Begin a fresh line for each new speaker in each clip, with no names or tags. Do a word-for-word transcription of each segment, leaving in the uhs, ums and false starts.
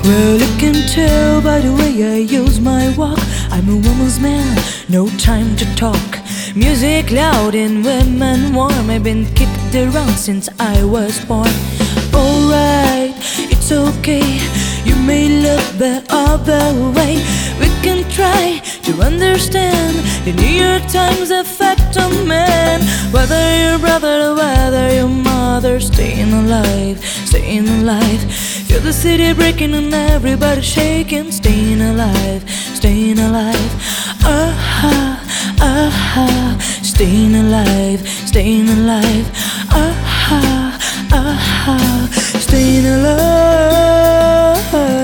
Well, you can tell by the way I use my walk, I'm a woman's man, no time to talk. Music loud and women warm, I've been kicked around since I was born. Alright, it's okay, you may look the other way. We can try to understand the New York Times effect on man. Whether your brother or whether your mother, staying alive, staying alive. Feel the city breaking and everybody shaking, staying alive, staying alive. Ah-ha, ah-ha, staying alive, staying alive. Ah-ha, ah-ha, staying alive.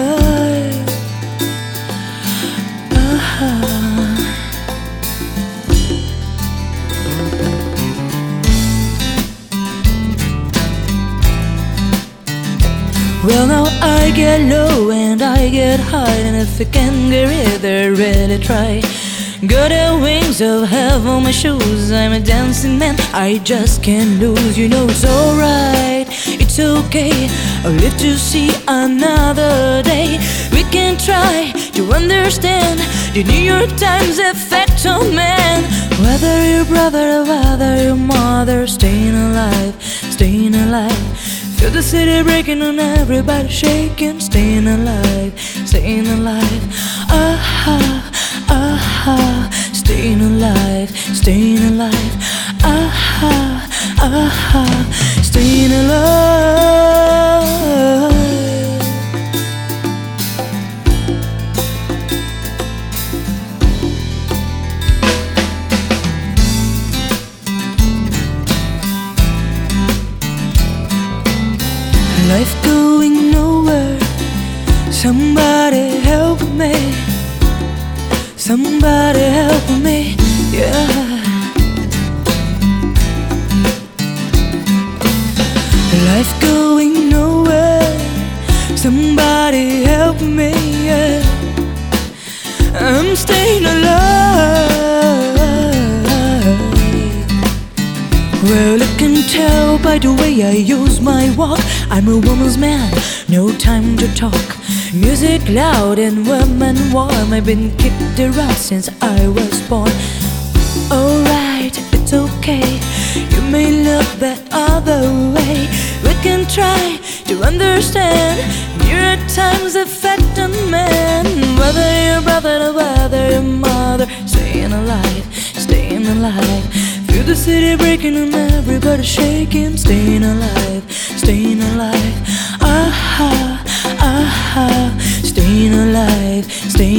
Ah-ha. Well, now I get low and I get high, and if I can get either, really try. Got the wings of heaven on my shoes, I'm a dancing man, I just can't lose. You know it's alright, it's okay, I'll live to see another day. We can try to understand the New York Times effect on man. Whether your brother or whether your mother, staying alive, staying alive. Feel the city breaking and everybody shaking, staying alive, staying alive. Ah-ha, ah-ha, staying alive, staying alive. Ah-ha, ah-ha, staying alive. Life going nowhere, somebody help me, somebody help me, yeah. Life going nowhere, somebody help me, yeah. I'm staying alive. Well, you can tell by the way I use my walk, I'm a woman's man, no time to talk. Music loud and women warm, I've been kicked around since I was born. Alright, it's okay, you may look the other way. We can try to understand New York Times effect on man. Whether your brother or whether your mother, staying alive, staying alive. Feel the city breaking and everybody shaking, staying alive, staying alive. Ah-ha, ah-ha, staying alive, staying